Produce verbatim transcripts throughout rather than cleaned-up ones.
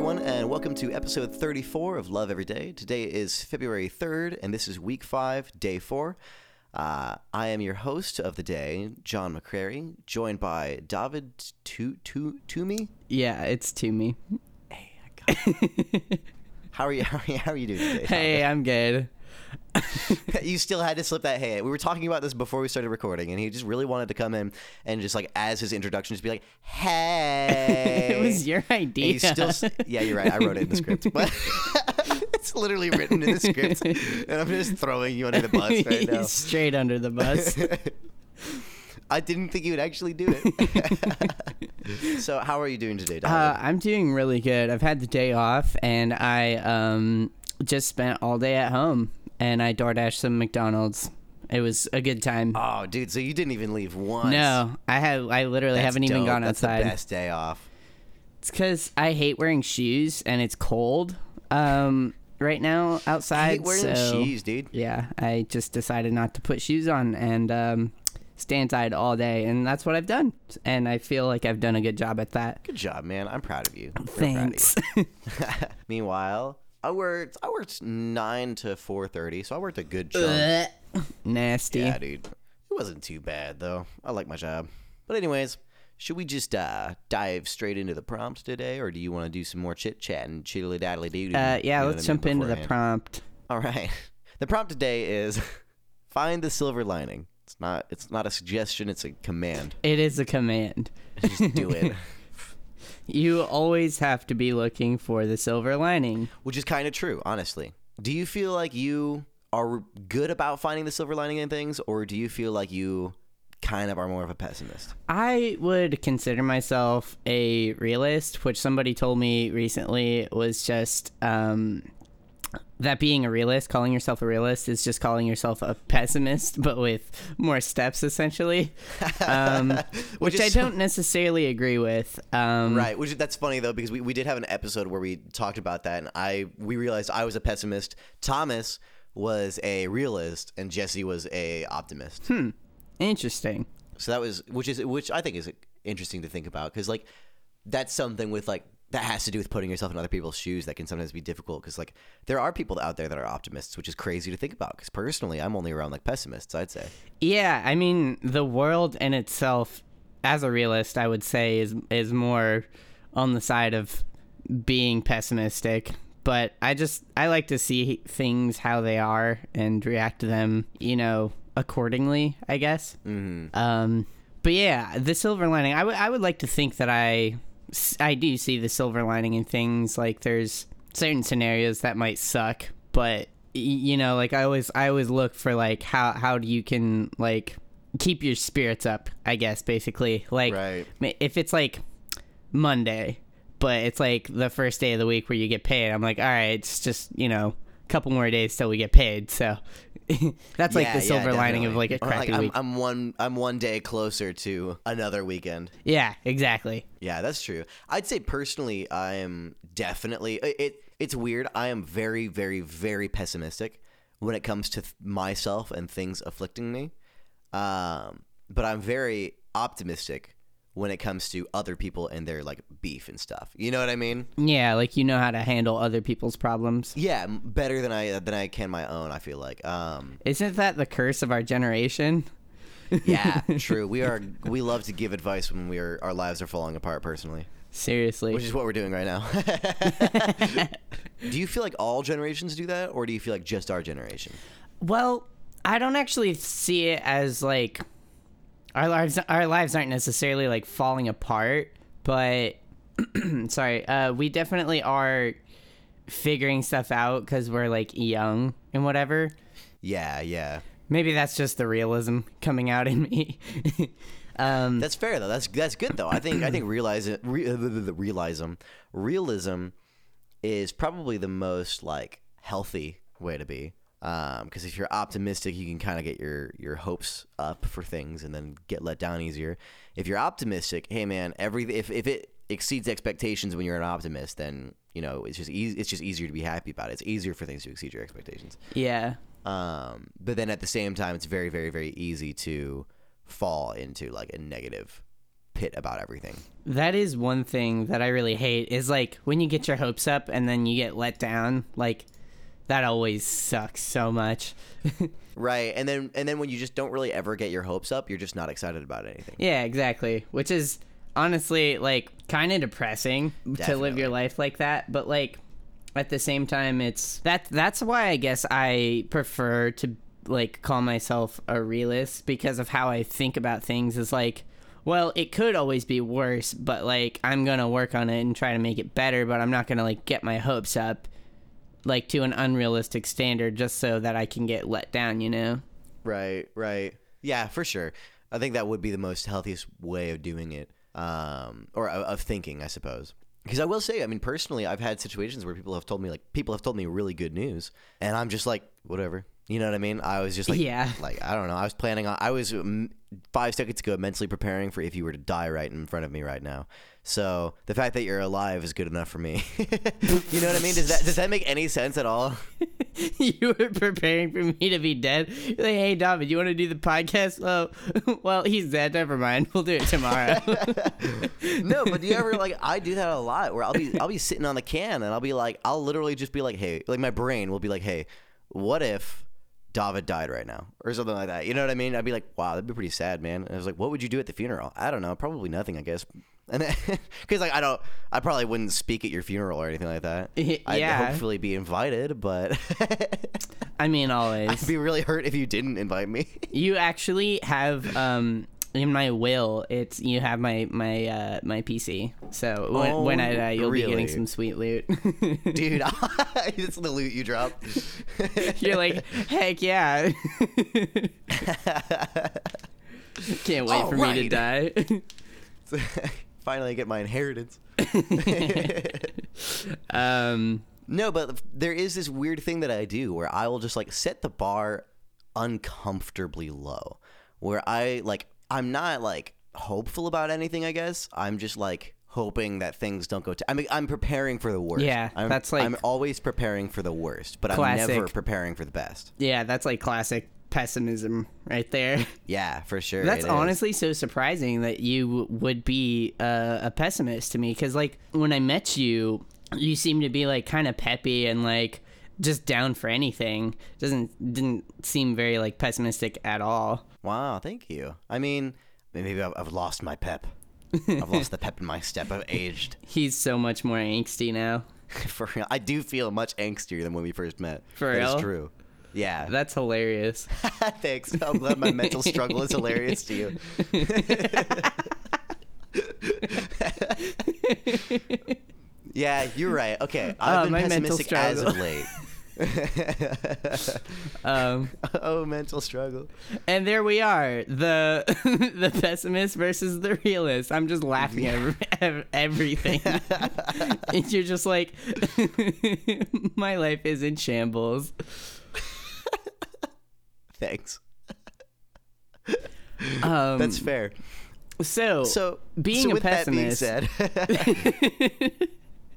everyone, and welcome to episode thirty-four of Love Every Day. Today is February third, and this is week five, day four. Uh, I am your host of the day, John McCrary, joined by David to- to- Toomey. Yeah, it's Toomey. Hey, I got it. How are you? How are you, how are you doing today, David? Hey, I'm good. You still had to slip that hey. We were talking about this before we started recording, and he just really wanted to come in and just like as his introduction, just be like, "Hey." It was your idea. And he's still, yeah, you're right. I wrote it in the script, but it's literally written in the script, and I'm just throwing you under the bus right now. Straight under the bus. I didn't think you would actually do it. So, how are you doing today, David? Uh, I'm doing really good. I've had the day off, and I um just spent all day at home. And I DoorDashed some McDonald's. It was a good time. Oh, dude! So you didn't even leave once? No, I have. I literally That's haven't even dope. gone That's outside. the best day off. It's because I hate wearing shoes, and it's cold um, right now outside. I hate wearing so, shoes, dude. Yeah, I just decided not to put shoes on and um, stay inside all day, and that's what I've done. And I feel like I've done a good job at that. Good job, man. I'm proud of you. Real Thanks. Proud of you. Meanwhile, I worked. I worked nine to four thirty, so I worked a good chunk. Nasty. Yeah, dude. It wasn't too bad though. I like my job. But anyways, should we just uh, dive straight into the prompt today, or do you want to do some more chit chat and chiddly daddly doo? Uh, yeah, let's jump into the prompt. All right. The prompt today is find the silver lining. It's not. It's not a suggestion. It's a command. It is a command. Just do it. You always have to be looking for the silver lining. Which is kind of true, honestly. Do you feel like you are good about finding the silver lining in things, or do you feel like you kind of are more of a pessimist? I would consider myself a realist, which somebody told me recently was just um, that being a realist, calling yourself a realist, is just calling yourself a pessimist, but with more steps, essentially, um, which, which I don't necessarily agree with. Um, right, which that's funny though, because we, we did have an episode where we talked about that, and I we realized I was a pessimist. Thomas was a realist, and Jesse was a optimist. Hmm. Interesting. So that was, which is, which I think is interesting to think about, because like that's something with like that has to do with putting yourself in other people's shoes that can sometimes be difficult, because like there are people out there that are optimists, which is crazy to think about, because personally I'm only around like pessimists, I'd say. Yeah, I mean the world in itself, as a realist, I would say is is more on the side of being pessimistic. But I just, I like to see things how they are and react to them, you know, accordingly, I guess. Mm-hmm. Um, but yeah, the silver lining, I would I would like to think that I, I do see the silver lining in things. Like there's certain scenarios that might suck, but, y- you know, like I always, I always look for like how, how you can like keep your spirits up, I guess, basically. Like right. If it's like Monday, but it's like the first day of the week where you get paid, I'm like, all right, it's just, you know, a couple more days till we get paid. So that's like yeah, the silver yeah, lining of like a Or, crappy like, I'm, week. I'm one I'm one day closer to another weekend. Yeah, exactly. Yeah, that's true. I'd say personally, I am definitely it, it. It's weird. I am very, very, very pessimistic when it comes to th- myself and things afflicting me. Um, but I'm very optimistic when it comes to other people and their like beef and stuff. You know what I mean? Yeah, like you know how to handle other people's problems. Yeah, m- better than I than I can my own, I feel like. Um, Isn't that the curse of our generation? yeah, true. We are we love to give advice when we are our lives are falling apart personally. Seriously. Which is what we're doing right now. Do you feel like all generations do that, or do you feel like just our generation? Well, I don't actually see it as like our lives our lives aren't necessarily like falling apart, but sorry, uh, we definitely are figuring stuff out because we're like young and whatever. Yeah, yeah. Maybe that's just the realism coming out in me. um, That's fair though. That's that's good though. I think I think realize it, re, uh, realism realism is probably the most like healthy way to be. Um, because if you're optimistic, you can kind of get your your hopes up for things and then get let down easier. If you're optimistic, hey man, every if if it exceeds expectations when you're an optimist, then you know it's just easy. It's just easier to be happy about it. It's easier for things to exceed your expectations. yeah. Um, but then at the same time, it's very, very, very easy to fall into like a negative pit about everything. That is one thing that I really hate is like when you get your hopes up and then you get let down. Like that always sucks so much. Right. And then and then when you just don't really ever get your hopes up, you're just not excited about anything. Yeah, exactly. Which is honestly like kind of depressing Definitely. to live your life like that. But like at the same time, it's that that's why I guess I prefer to like call myself a realist, because of how I think about things is like, well, it could always be worse, but like I'm going to work on it and try to make it better, but I'm not going to like get my hopes up like to an unrealistic standard just so that I can get let down, you know? Right, right. Yeah, for sure. I think that would be the most healthiest way of doing it, um, or of, of thinking, I suppose. Because I will say, I mean, personally, I've had situations where people have told me, like, people have told me really good news, and I'm just like, whatever. You know what I mean? I was just like, Yeah. like I don't know. I was planning on, I was um, five seconds ago mentally preparing for if you were to die right in front of me right now. So the fact that you're alive is good enough for me. You know what I mean? Does that does that make any sense at all? You were preparing for me to be dead. You're like, hey, David, you want to do the podcast? Oh, well, he's dead. Never mind. We'll do it tomorrow. No, but do you ever like? I do that a lot. Where I'll be I'll be sitting on the can and I'll be like, I'll literally just be like, hey, like my brain will be like, hey, what if David died right now or something like that? You know what I mean? I'd be like, wow, that'd be pretty sad, man. And I was like, what would you do at the funeral? I don't know, probably nothing, I guess. And because like I don't, I probably wouldn't speak at your funeral or anything like that. I'd Yeah. hopefully be invited, but I mean, always. I'd be really hurt if you didn't invite me. You actually have um in my will, it's you have my my uh my P C. So when, Oh, when I die, you'll really? be getting some sweet loot. Dude, it's the loot you drop. You're like, heck yeah. Can't wait All for me to right. die. Finally get my inheritance. um No, but there is this weird thing that I do where I will just like set the bar uncomfortably low, where I like I'm not like hopeful about anything, I guess. I'm just like hoping that things don't go to I mean I'm preparing for the worst. Yeah, I'm, that's like I'm always preparing for the worst, but classic. I'm never preparing for the best. yeah, that's like classic pessimism right there. Yeah, for sure. That's it is. honestly so surprising that you w- would be uh, a pessimist to me, because like when I met you, you seemed to be like kind of peppy and like just down for anything. Doesn't didn't seem very like pessimistic at all. Wow, thank you. I mean, maybe I've, I've lost my pep. I've lost the pep in my step. I've aged. He's so much more angsty now. For real, I do feel much angstier than when we first met. For That is real? true. Yeah. That's hilarious. Thanks. I'm glad my mental struggle is hilarious to you. Yeah, you're right. Okay, I've Oh, been my mental pessimistic as of struggle. late. Um, Oh, mental struggle. and there we are, the the pessimist versus the realist. I'm just laughing at ev- ev- everything. And you're just like, my life is in shambles. Thanks. Um, That's fair. so, So, being so a with pessimist, that being said,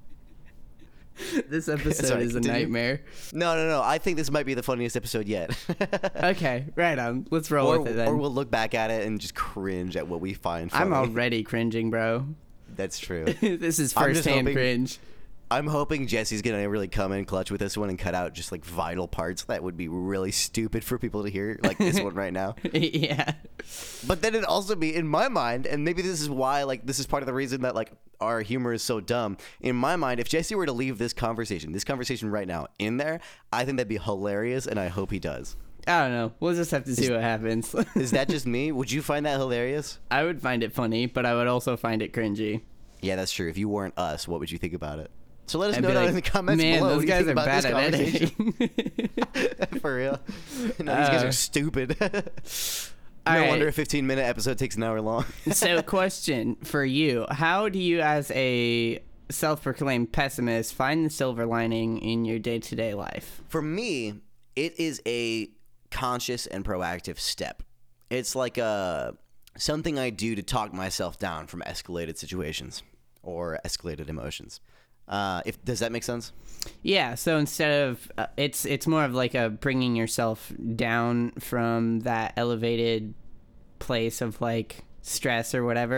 this episode Sorry, is a continue. nightmare. no, no, no. I think this might be the funniest episode yet. Okay, right on. Let's roll or, with it then. or we'll look back at it and just cringe at what we find funny. I'm already cringing, bro. That's true. This is I'm just firsthand hoping- cringe. I'm hoping Jesse's gonna really come in clutch with this one and cut out just like vital parts that would be really stupid for people to hear, like this one right now. Yeah. But then it'd also be in my mind, and maybe this is why, like, this is part of the reason that like our humor is so dumb. In my mind, if Jesse were to leave this conversation, this conversation right now in there, I think that'd be hilarious, and I hope he does. I don't know. We'll just have to see what happens. Is that just me? Would you find that hilarious? I would find it funny, but I would also find it cringy. Yeah, that's true. If you weren't us, what would you think about it? So let us I'd know be down like, in the comments man, below. those what you guys think are about bad this at conversation. editing. For real. No, these guys Uh, are stupid. All No right. wonder a fifteen minute episode takes an hour long. So, question for you: how do you, as a self-proclaimed pessimist, find the silver lining in your day-to-day life? For me, it is a conscious and proactive step. It's like a something I do to talk myself down from escalated situations or escalated emotions. Uh, if does that make sense? Yeah. So instead of uh, it's it's more of like a bringing yourself down from that elevated place of like stress or whatever.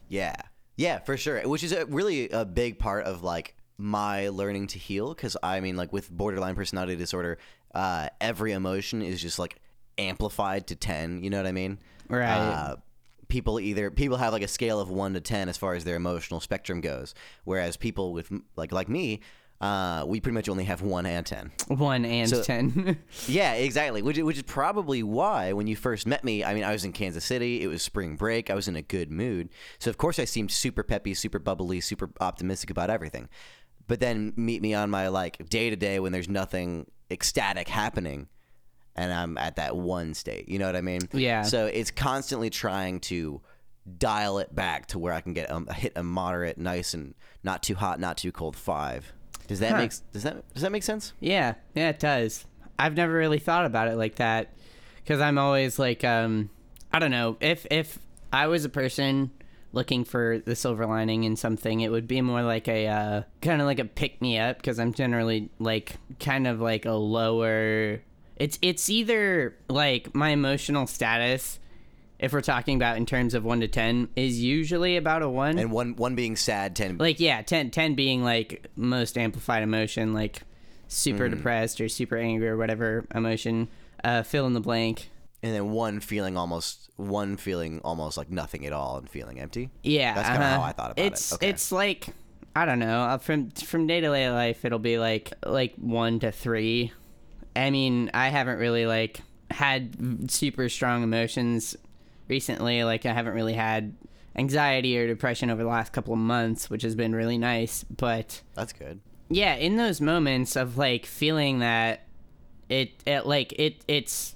Yeah. Yeah, for sure. Which is a, really a big part of like my learning to heal. Because I mean, like with borderline personality disorder, uh, every emotion is just like amplified to ten. You know what I mean? Right. Uh, people either people have like a scale of one to ten as far as their emotional spectrum goes, whereas people with like like me, uh, we pretty much only have one and ten. One and So- ten. Yeah, exactly. Which, which is probably why when you first met me, I mean, I was in Kansas City. It was spring break. I was in a good mood. So, of course, I seemed super peppy, super bubbly, super optimistic about everything. But then meet me on my, like, day-to-day when there's nothing ecstatic happening, and I'm at that one state. You know what I mean? Yeah. So it's constantly trying to dial it back to where I can get um, hit a moderate, nice, and not too hot, not too cold five. Does that Huh. make does that does that make sense? Yeah, yeah, it does. I've never really thought about it like that because I'm always like, um, I don't know. If if I was a person looking for the silver lining in something, it would be more like a uh, kind of like a pick me up because I'm generally like kind of like a lower. It's it's either like my emotional status, if we're talking about in terms of one to ten, is usually about a one. And one one being sad, ten. Like yeah, ten, ten being like most amplified emotion, like super depressed or super angry or whatever emotion, uh fill in the blank. And then one feeling almost one feeling almost like nothing at all and feeling empty. Yeah, That's kinda uh-huh. how I thought about it. it's Okay. it's like I don't know, uh, from from day-to-day life it'll be like like one to three. I mean, I haven't really like had super strong emotions recently. Like I haven't really had anxiety or depression over the last couple of months, which has been really nice, but That's good. yeah, in those moments of like feeling that it, it like it it's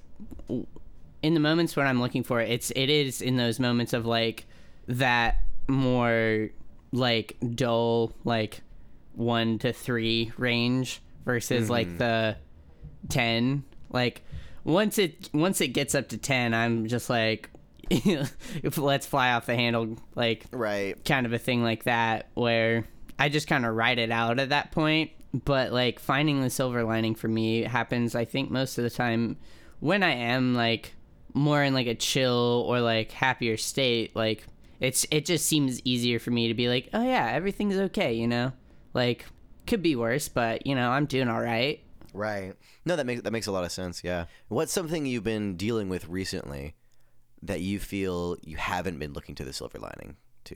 in the moments when I'm looking for it, it's it is in those moments of like that more like dull like one to three range versus Mm-hmm. like the ten. Like once it once it gets up to ten, I'm just like if let's fly off the handle, like Right. kind of a thing like that where I just kind of ride it out at that point. But like finding the silver lining for me happens, I think, most of the time when I am like more in like a chill or like happier state. Like it's it just seems easier for me to be like, oh yeah, everything's okay, you know? Like could be worse, but you know, I'm doing all right. Right. No, that makes that makes a lot of sense. Yeah. What's something you've been dealing with recently that you feel you haven't been looking to the silver lining to,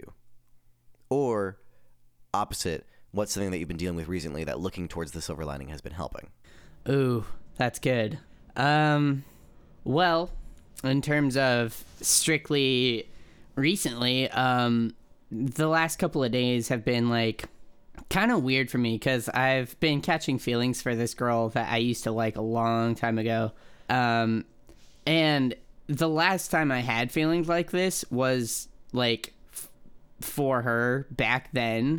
or opposite? What's something that you've been dealing with recently that looking towards the silver lining has been helping? Ooh, that's good. Um, well, in terms of strictly recently, um, the last couple of days have been like kind of weird for me because I've been catching feelings for this girl that I used to like a long time ago. Um, and the last time I had feelings like this was like f- for her back then.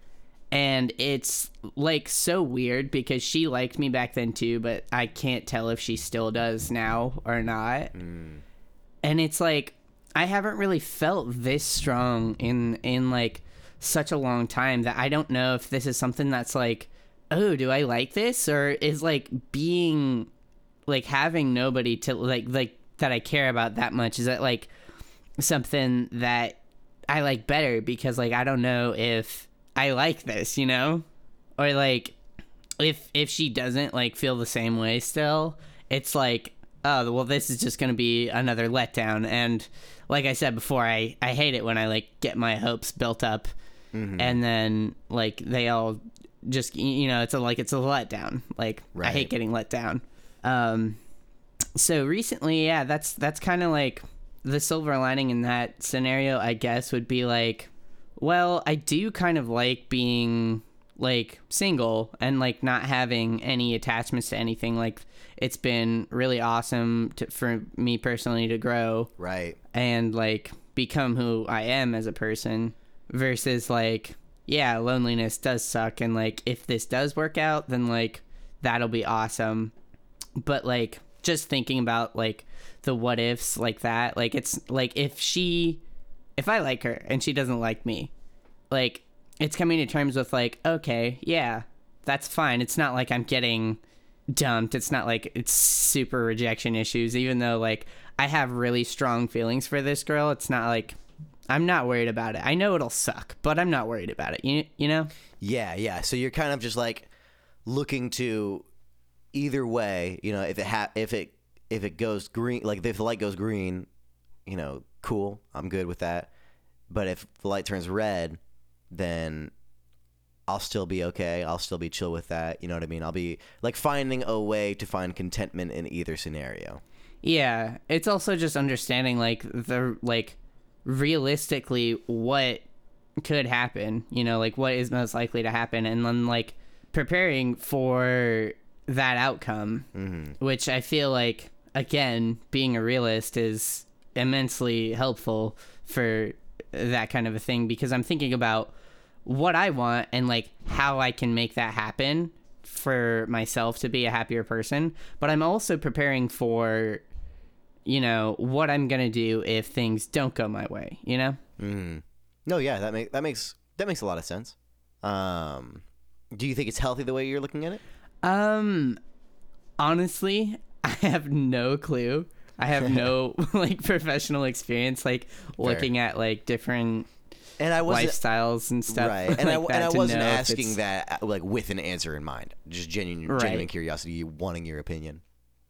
And it's like so weird because she liked me back then too, but I can't tell if she still does now or not. Mm. And it's like I haven't really felt this strong in in like such a long time that I don't know if this is something that's like, oh, do I like this, or is like being like having nobody to like like that I care about that much, is that like something that I like better because like I don't know if I like this, you know? Or like if if she doesn't like feel the same way still, it's like, oh, well this is just going to be another letdown. And like I said before, I I hate it when I like get my hopes built up Mm-hmm. and then like they all just, you know, it's a, like it's a letdown. Like I Right. hate getting let down. Um so recently, yeah, that's that's kind of like the silver lining in that scenario, I guess, would be like, well, I do kind of like being like single and like not having any attachments to anything. Like it's been really awesome to, for me personally to grow Right. and like become who I am as a person versus like, yeah, loneliness does suck. And like, if this does work out, then like that'll be awesome. But like, just thinking about like the what ifs like that, like it's like if she, if I like her and she doesn't like me, like it's coming to terms with like, okay, yeah, that's fine. It's not like I'm getting dumped. It's not like it's super rejection issues, even though like I have really strong feelings for this girl. It's not like I'm not worried about it. I know it'll suck, but I'm not worried about it. You you know? Yeah, yeah. So you're kind of just like looking to either way, you know, if it ha- if it if it goes green, like if the light goes green, you know, cool, I'm good with that. But if the light turns red, then I'll still be okay. I'll still be chill with that. You know what I mean? I'll be like finding a way to find contentment in either scenario. Yeah, it's also just understanding like the like realistically what could happen, you know, like what is most likely to happen, and then like preparing for that outcome, mm-hmm. which I feel like, again, being a realist is immensely helpful for that kind of a thing, because I'm thinking about what I want and like how I can make that happen for myself to be a happier person. But I'm also preparing for, you know, what I'm gonna do if things don't go my way, you know? Mm. No, yeah, that makes that makes that makes a lot of sense. Um, do you think it's healthy the way you're looking at it? Um, honestly, I have no clue. I have no like professional experience, like looking Fair. at like different and I wasn't, lifestyles and stuff. Right, and like I that and I wasn't asking asking that like with an answer in mind, just genuine right. genuine curiosity, wanting your opinion.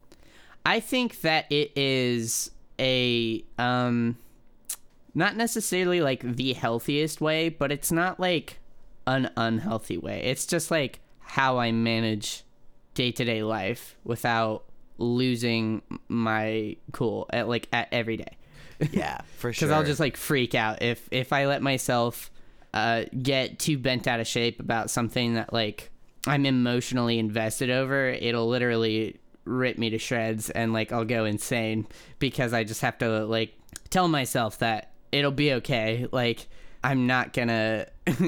I think that it is a um, not necessarily like the healthiest way, but it's not like an unhealthy way. It's just like how I manage day-to-day life without losing my cool at like at every day. Yeah, for sure. Because I'll just like freak out if if I let myself uh, get too bent out of shape about something that like I'm emotionally invested over. It'll literally rip me to shreds, and like I'll go insane because I just have to like tell myself that it'll be okay. Like I'm not gonna,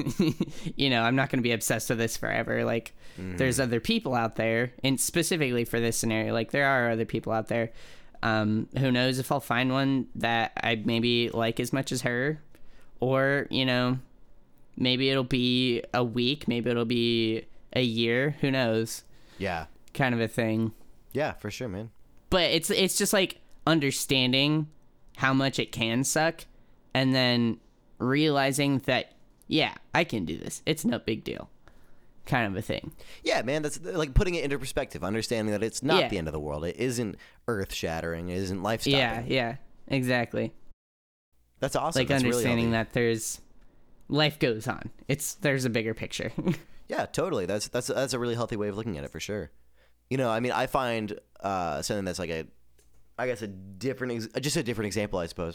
you know, I'm not gonna be obsessed with this forever. Like mm-hmm. there's other people out there, and specifically for this scenario, like there are other people out there. Um, who knows if I'll find one that I maybe like as much as her, or, you know, maybe it'll be a week, maybe it'll be a year, who knows? Yeah. Kind of a thing. Yeah, for sure, man. But it's it's just like understanding how much it can suck, and then realizing that, yeah, I can do this. It's no big deal. Kind of a thing. Yeah, man, that's like putting it into perspective, understanding that it's not yeah. the end of the world. It isn't earth-shattering. It isn't life-stopping. Yeah, yeah, exactly. That's awesome. Like that's understanding really that there's life goes on. It's there's a bigger picture. Yeah, totally. That's that's that's a really healthy way of looking at it for sure. You know, I mean, I find uh, something that's like a, I guess a different, ex- just a different example, I suppose,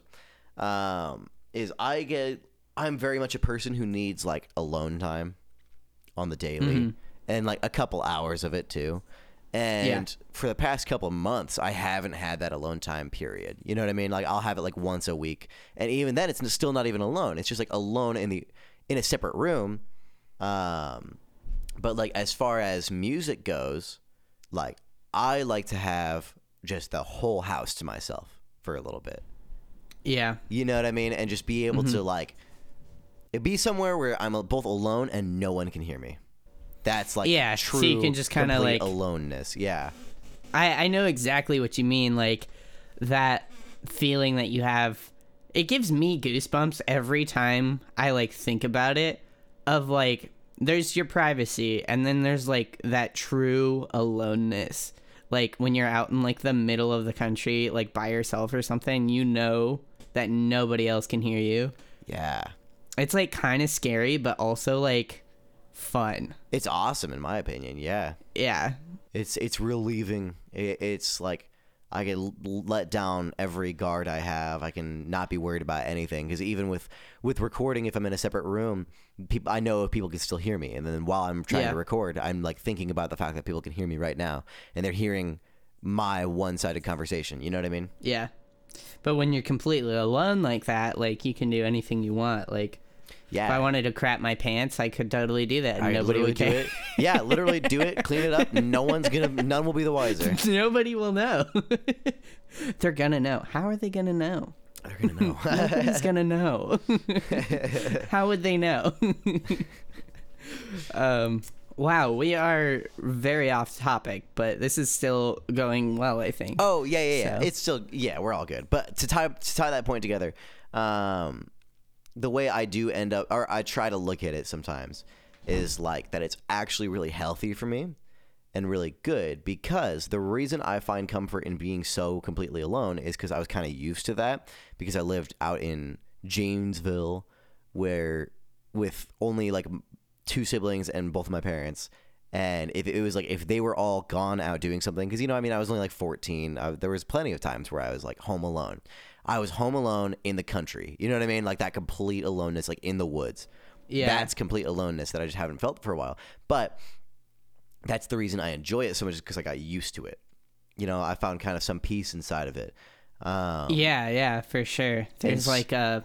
um, is I get, I'm very much a person who needs like alone time on the daily mm-hmm. and like a couple hours of it too. And yeah. for the past couple months, I haven't had that alone time period. You know what I mean? Like I'll have it like once a week. And even then it's still not even alone. It's just like alone in the, in a separate room. Um, but like, as far as music goes, like I like to have just the whole house to myself for a little bit. Yeah. You know what I mean? And just be able mm-hmm. to like, it be somewhere where I'm both alone and no one can hear me. That's like yeah, true, so you can just kind of like aloneness. Yeah, I I know exactly what you mean. Like that feeling that you have, it gives me goosebumps every time I like think about it. Of like, there's your privacy, and then there's like that true aloneness. Like when you're out in like the middle of the country, like by yourself or something, you know that nobody else can hear you. Yeah. It's like kind of scary, but also like fun. It's awesome in my opinion. Yeah. Yeah. It's it's relieving. It, it's like I can let down every guard I have. I can not be worried about anything, because even with with recording, if I'm in a separate room, people I know if people can still hear me, and then while I'm trying yeah. to record, I'm like thinking about the fact that people can hear me right now, and they're hearing my one-sided conversation. You know what I mean? Yeah. But when you're completely alone like that, like you can do anything you want. Like yeah. if I wanted to crap my pants, I could totally do that. And nobody would care. Do it. Yeah, literally do it, clean it up. No one's gonna, none will be the wiser. Nobody will know. They're gonna know. How are they gonna know? They're gonna know. Nobody's gonna know. How would they know? um. Wow, we are very off topic, but this is still going well, I think. Oh yeah, yeah, yeah. So. It's still yeah, we're all good. But to tie to tie that point together, um, the way I do end up, or I try to look at it sometimes, is like that it's actually really healthy for me and really good, because the reason I find comfort in being so completely alone is because I was kind of used to that, because I lived out in Janesville, where with only like two siblings and both of my parents. And if it was like, if they were all gone out doing something, because, you know, I mean, I was only like fourteen. I, there was plenty of times where I was like home alone. I was home alone in the country. You know what I mean? Like that complete aloneness, like in the woods. Yeah. That's complete aloneness that I just haven't felt for a while. But that's the reason I enjoy it so much, is because I got used to it. You know, I found kind of some peace inside of it. Um, yeah, yeah, for sure. There's it's- like a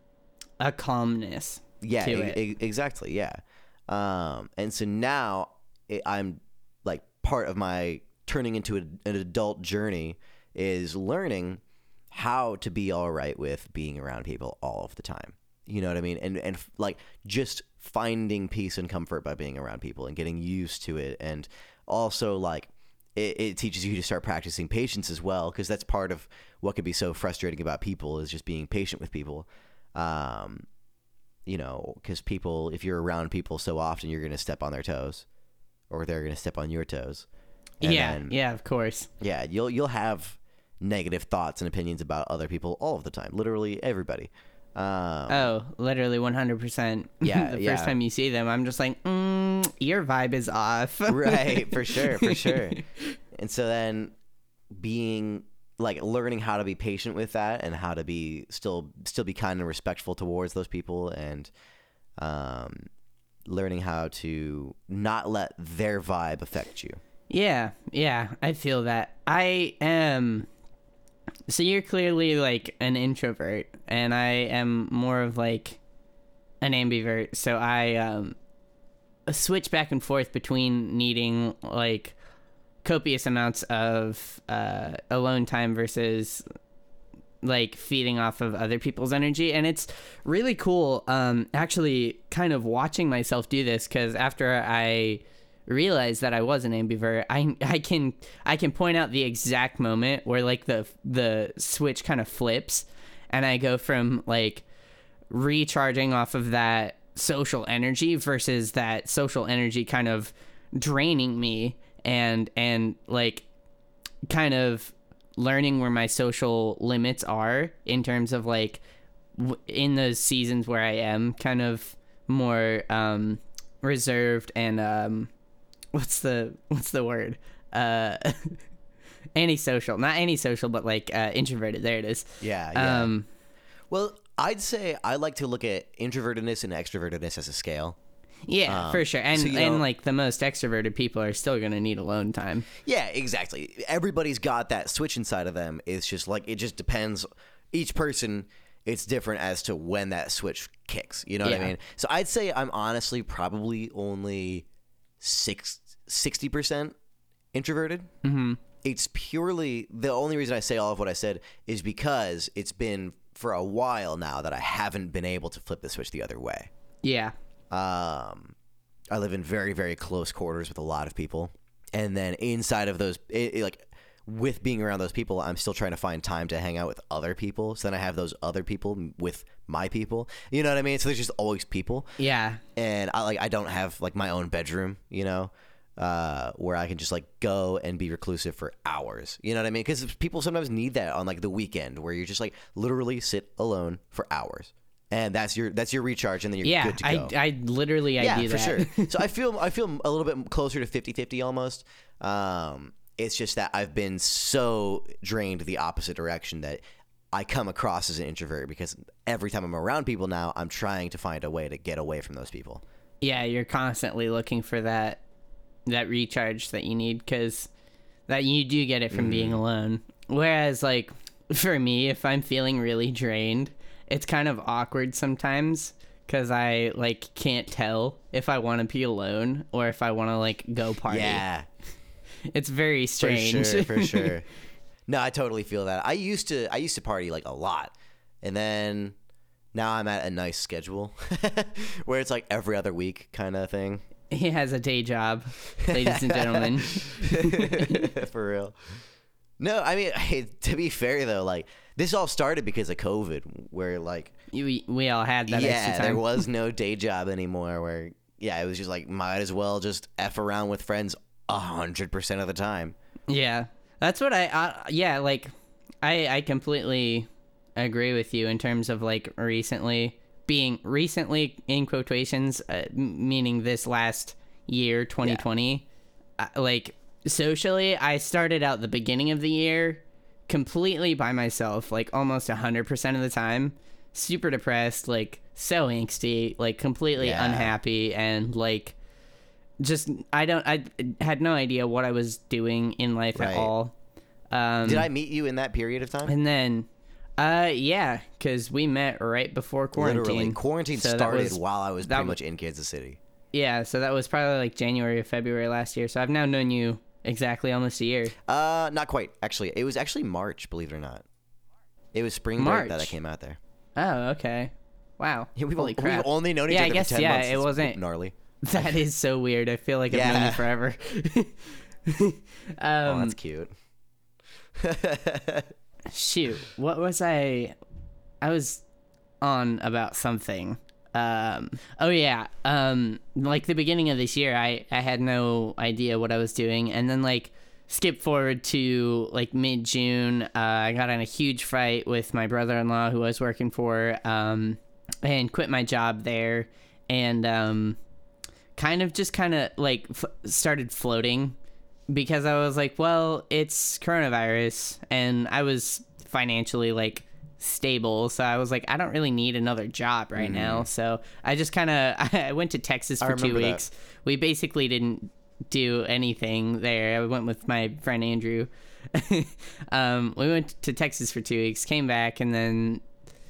a calmness Yeah, to e- it. e- exactly. Yeah. Um, and so now it, I'm like, part of my turning into a, an adult journey is learning how to be all right with being around people all of the time. You know what I mean? And, and like just finding peace and comfort by being around people and getting used to it. And also like, it, it teaches you to start practicing patience as well, because that's part of what can be so frustrating about people, is just being patient with people. Um, you know, because people, if you're around people so often, you're going to step on their toes, or they're going to step on your toes. And yeah, then, yeah, of course. yeah, you'll you'll have negative thoughts and opinions about other people all of the time. Literally everybody. Um, Oh, literally one hundred percent. Yeah, the yeah. first time you see them, I'm just like, mm, your vibe is off. right, for sure, for sure. And so then being like learning how to be patient with that, and how to be still still be kind and respectful towards those people, and um, learning how to not let their vibe affect you. Yeah, yeah, I feel that. I am. So you're clearly like an introvert, and I am more of like an ambivert. So I um switch back and forth between needing like copious amounts of uh, alone time versus like feeding off of other people's energy. And it's really cool um actually kind of watching myself do this, because after I realized that I was an ambivert, I I can I can point out the exact moment where like the the switch kind of flips, and I go from like recharging off of that social energy versus that social energy kind of draining me, and and like kind of learning where my social limits are in terms of like w- in those seasons where I am kind of more um reserved and um what's the what's the word uh antisocial, not antisocial, but like uh introverted. There it is. Yeah, yeah. um Well, I'd say I like to look at introvertedness and extrovertedness as a scale. yeah, Um, for sure. And so, you and know- like the most extroverted people are still gonna need alone time. Yeah, exactly. Everybody's got that switch inside of them. It's just like, it just depends. Each person, it's different as to when that switch kicks. You know what Yeah. I mean? So I'd say I'm honestly probably only six, sixty percent introverted. Mm-hmm. It's purely, the only reason I say all of what I said is because it's been for a while now that I haven't been able to flip the switch the other way. Yeah. Um, I live in very, very close quarters with a lot of people. And then inside of those, it, it, like with being around those people, I'm still trying to find time to hang out with other people. So then I have those other people with my people. You know what I mean? So there's just always people. Yeah. And I like I don't have like my own bedroom, you know, uh, where I can just like go and be reclusive for hours. You know what I mean? Because people sometimes need that on like the weekend, where you're just like literally sit alone for hours. And that's your that's your recharge, and then you're Yeah. good to I go. I literally I yeah, do for that. sure. So I feel I feel a little bit closer to fifty-fifty almost. Um, it's just that I've been so drained the opposite direction that I come across as an introvert, because every time I'm around people now, I'm trying to find a way to get away from those people. Yeah, you're constantly looking for that that recharge that you need, because that you do get it from being alone. Whereas like for me, if I'm feeling really drained, it's kind of awkward sometimes, because I like can't tell if I want to be alone or if I want to like go party. Yeah, It's very for strange. sure, for sure. No, I totally feel that. I used to I used to party like a lot, and then now I'm at a nice schedule where it's like every other week kind of thing. He has a day job, ladies and gentlemen. For real. No, I mean, to be fair though, like This all started because of COVID, where like we, we all had that yeah, extra time. there was no day job anymore. Where yeah, it was just like might as well just f around with friends a hundred percent of the time. Yeah, that's what I, I yeah, like I I completely agree with you in terms of like recently being recently in quotations, uh, meaning this last year, twenty twenty. Yeah. Uh, like socially, I started out the beginning of the year completely by myself, like almost one hundred percent of the time, super depressed, like so angsty, like completely yeah. unhappy, and like just I don't I had no idea what I was doing in life right. at all. Um, Did I meet you in that period of time? And then uh yeah, because we met right before quarantine. Literally, quarantine so started was, while I was pretty much in Kansas City. Yeah, so that was probably like January or February last year. So I've now known you exactly almost a year. Uh, not quite. Actually, it was actually March. Believe it or not, it was spring March. break that I came out there. Oh, okay. Wow. Yeah, we've, Holy we've crap. only known each yeah, other I guess, for ten yeah, months. it It's wasn't gnarly. That is so weird. I feel like I've yeah. known you forever. um, oh, that's cute. Shoot, what was I? I was on about something. Um, oh yeah, um, like the beginning of this year, I, I had no idea what I was doing, and then like skip forward to like mid June, uh, I got in a huge fight with my brother-in-law who I was working for, um, and quit my job there, and um, kind of just kind of like f- started floating because I was like, well, it's coronavirus, and I was financially like stable, so I was like, I don't really need another job right mm-hmm. now, so I just kind of I went to Texas for two weeks. That. We basically didn't do anything there. I went with my friend Andrew. um we went to Texas for two weeks, came back, and then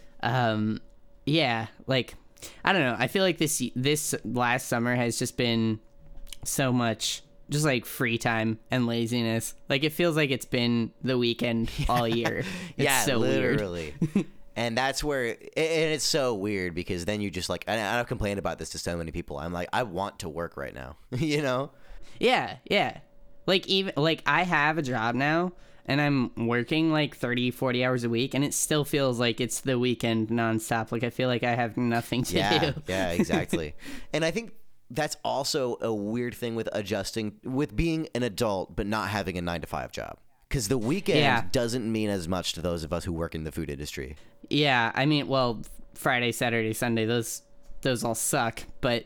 um yeah, like I don't know, I feel like this this last summer has just been so much just like free time and laziness. Like it feels like it's been the weekend all year. It's yeah, so literally. Weird. And that's where, and it's so weird because then you just like, and I've complained about this to so many people. I'm like, I want to work right now, you know? Yeah, yeah. Like even like I have a job now and I'm working like thirty, forty hours a week, and it still feels like it's the weekend nonstop. Like I feel like I have nothing to yeah, do. Yeah, exactly. And I think that's also a weird thing with adjusting, with being an adult but not having a nine to five job. Because the weekend yeah. doesn't mean as much to those of us who work in the food industry. Yeah, I mean, well, Friday, Saturday, Sunday, those those all suck. But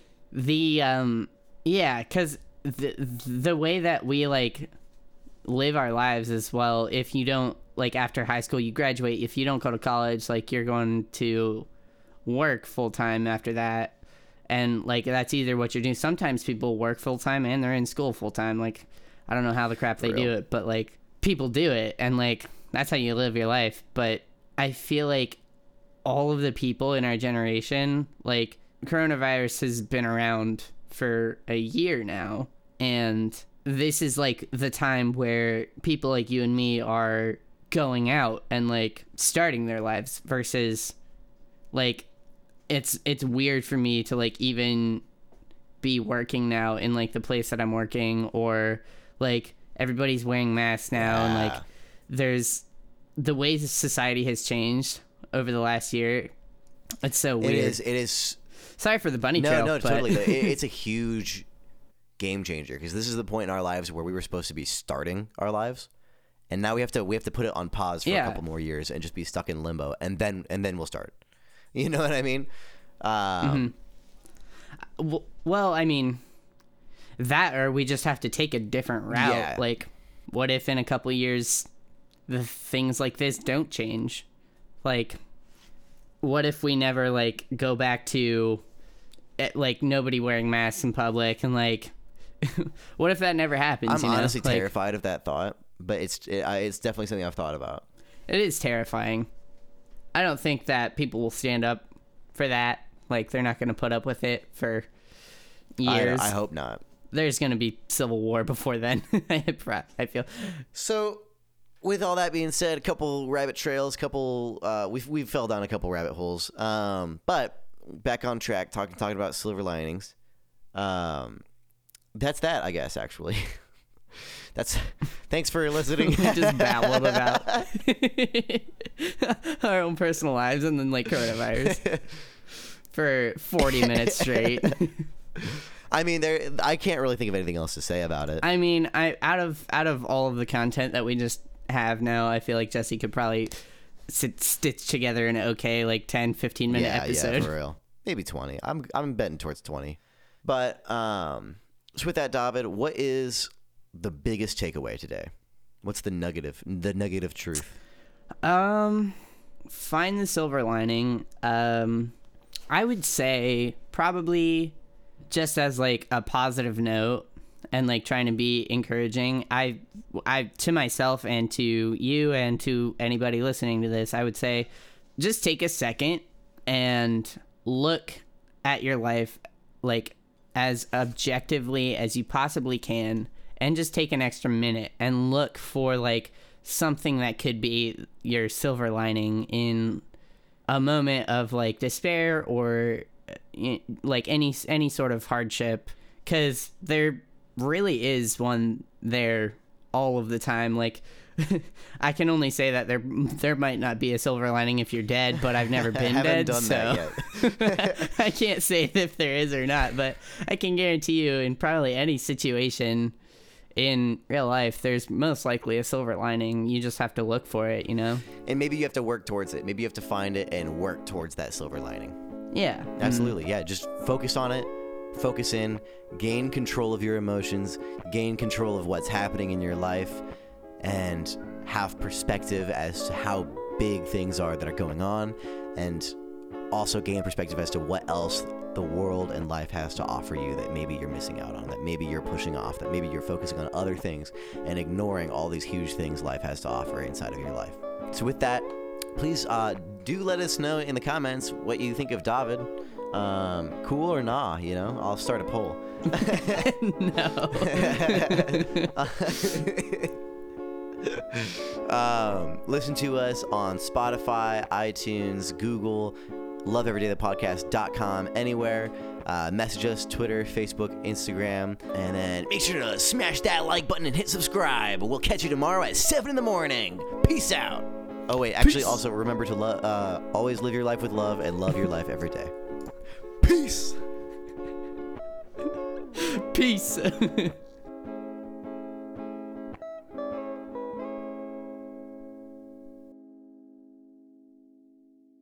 the um, yeah, because the the way that we like live our lives is, well, if you don't like after high school, you graduate. If you don't go to college, like you're going to work full time after that. And like that's either what you're doing. Sometimes people work full time and they're in school full time. Like I don't know how the crap they do it, but like people do it, and like that's how you live your life. But I feel like all of the people in our generation, like coronavirus has been around for a year now, and this is like the time where people like you and me are going out and like starting their lives versus like it's it's weird for me to like even be working now in like the place that I'm working, or like everybody's wearing masks now yeah. and like there's the way society has changed over the last year. It's so weird. It is it is sorry for the bunny no, trail. No, but... totally. it, it's a huge game changer because this is the point in our lives where we were supposed to be starting our lives, and now we have to we have to put it on pause for yeah. a couple more years and just be stuck in limbo, and then and then we'll start. You know what I mean? Um, mm-hmm. Well, I mean, that or we just have to take a different route. Yeah. Like, what if in a couple of years the things like this don't change? Like, what if we never like go back to like nobody wearing masks in public, and like, what if that never happens? I'm you know? honestly like, terrified of that thought, but it's it, I, it's definitely something I've thought about. It is terrifying. I don't think that people will stand up for that. Like, they're not going to put up with it for years. I, I hope not. There's going to be civil war before then. I feel. So, with all that being said, a couple rabbit trails, couple uh, we've we've fell down a couple rabbit holes. Um, but back on track, talking talking about silver linings. Um, that's that, I guess. Actually, that's thanks for listening. We just babbled about our own personal lives and then like coronavirus for forty minutes straight. I mean, there. I can't really think of anything else to say about it. I mean, I out of out of all of the content that we just have now, I feel like Jesse could probably sit, stitch together an okay like ten, fifteen minute yeah, episode. Yeah, for real. Maybe twenty. I'm I'm betting towards twenty. But um, so with that, David, what is the biggest takeaway today? What's the nugget of the nugget of truth? Um, find the silver lining. Um, I would say probably just as like a positive note and like trying to be encouraging. I, I to myself and to you and to anybody listening to this, I would say just take a second and look at your life like as objectively as you possibly can, and just take an extra minute and look for like something that could be your silver lining in a moment of like despair or like any any sort of hardship, because there really is one there all of the time. Like I can only say that there there might not be a silver lining if you're dead, but I've never been dead, done so that I can't say if there is or not. But I can guarantee you, in probably any situation in real life, there's most likely a silver lining. You just have to look for it, you know? And maybe you have to work towards it. Maybe you have to find it and work towards that silver lining. Yeah. Absolutely. Yeah. Just focus on it. Focus in. Gain control of your emotions. Gain control of what's happening in your life. And have perspective as to how big things are that are going on. And also gain perspective as to what else the world and life has to offer you that maybe you're missing out on, that maybe you're pushing off, that maybe you're focusing on other things and ignoring all these huge things life has to offer inside of your life. So with that, please uh, do let us know in the comments what you think of David. Um, cool or nah, you know? I'll start a poll. No. um, listen to us on Spotify, iTunes, Google, love every day the podcast dot com, anywhere. Uh, message us, Twitter, Facebook, Instagram, and then make sure to smash that like button and hit subscribe. We'll catch you tomorrow at seven in the morning. Peace out. Oh wait, actually, Peace. also remember to lo- uh, always live your life with love and love your life every day. Peace. Peace.